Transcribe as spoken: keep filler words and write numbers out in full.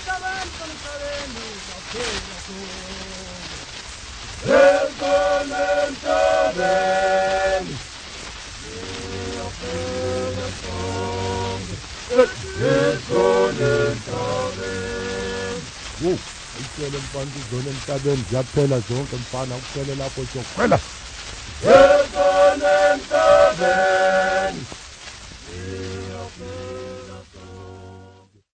Wo, ucele mfanti zona emhlabeni ziyaphela zonke mfana, ucele lapho sokhwela. Yezona emhlabeni